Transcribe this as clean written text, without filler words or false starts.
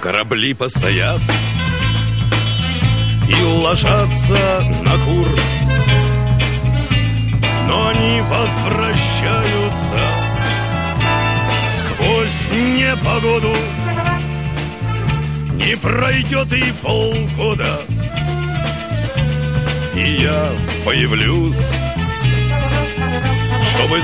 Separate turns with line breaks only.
корабли постоят и ложатся на курс, но они возвращаются сквозь непогоду. Не пройдет и полгода, и я появлюсь, чтобы